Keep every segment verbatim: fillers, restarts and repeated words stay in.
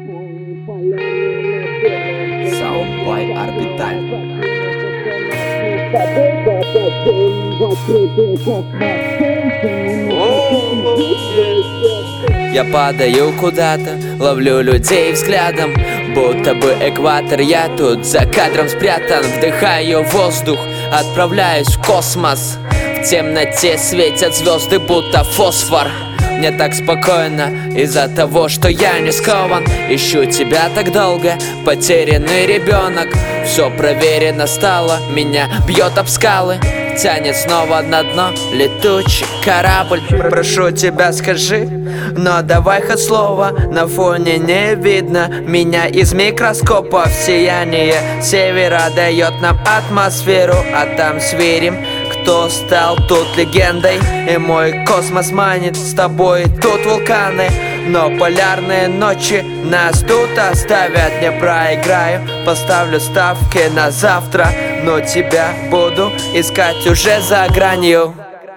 Soundboy Орбиталь. Я падаю куда-то, ловлю людей взглядом, будто бы экватор, я тут за кадром спрятан. Вдыхаю воздух, отправляюсь в космос. В темноте светят звезды, будто фосфор. Мне так спокойно из-за того, что я не скован. Ищу тебя так долго, потерянный ребенок. Все проверено стало, меня бьет об скалы. Тянет снова на дно летучий корабль. Прошу тебя, скажи, но давай хоть слово. На фоне не видно меня из микроскопа. Сияние севера дает нам атмосферу, а там сверим, кто стал тут легендой. И мой космос манит, с тобой тут вулканы. Но полярные ночи нас тут оставят. Не проиграю, поставлю ставки на завтра, но тебя буду искать уже за гранью.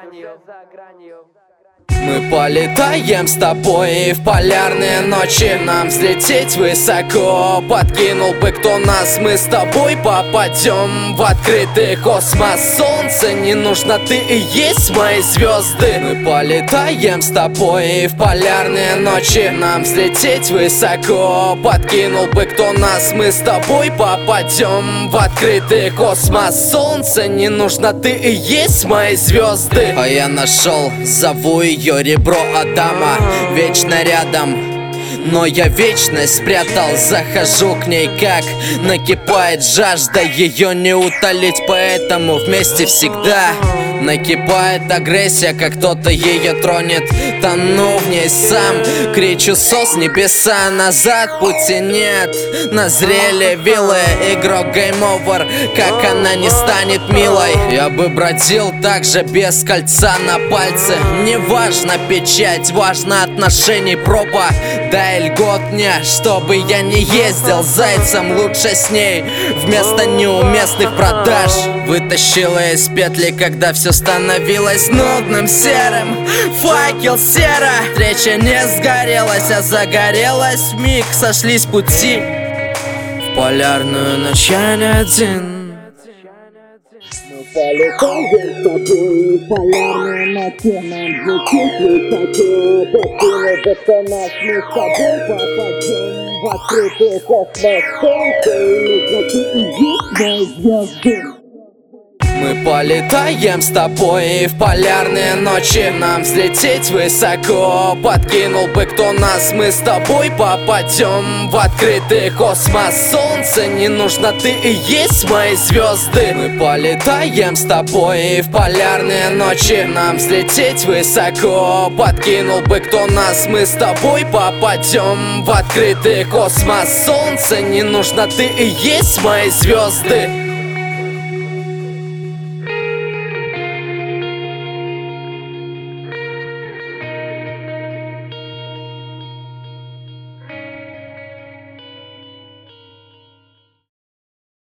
Мы полетаем с тобой в полярные ночи. Нам взлететь высоко, подкинул бы кто нас. Мы с тобой попадем в открытый космос. Солнце не нужно, ты и есть мои звезды. Мы полетаем с тобой в полярные ночи. Нам взлететь высоко, подкинул бы кто нас. Мы с тобой попадем в открытый космос. Солнце не нужно, ты и есть мои звезды. А я нашел, зову ее ребро Адама, вечно рядом, но я вечность спрятал. Захожу к ней, как накипает жажда, ее не утолить, поэтому вместе всегда. Накипает агрессия, как кто-то ее тронет. Тону в ней сам, кричу сос небеса. Назад пути нет, назрели виллы. Игрок гейм овер, как она не станет милой. Я бы бродил так же без кольца на пальце. Не важно печать, важно отношений проба. Дай льгот мне, чтобы я не ездил зайцем. Лучше с ней вместо неуместных продаж. Вытащила из петли, когда все становилось нудным, серым. Факел сера, встреча не сгорелась, а загорелась вмиг. Сошлись пути в полярную ночь, я не один. Мы полетаем с тобой в полярные ночи. Нам взлететь высоко, подкинул бы кто нас. Мы с тобой попадем в открытый космос. Солнце и нужно, ты и есть мои звезды. Мы полетаем с тобой в полярные ночи. Нам взлететь высоко, подкинул бы кто нас. Мы с тобой попадем в открытый космос. Солнце не нужно, ты и есть мои звезды. Мы полетаем с тобой в полярные ночи. Нам взлететь высоко, подкинул бы кто нас. Мы с тобой попадем в открытый космос. Солнце не нужно, ты и есть мои звезды.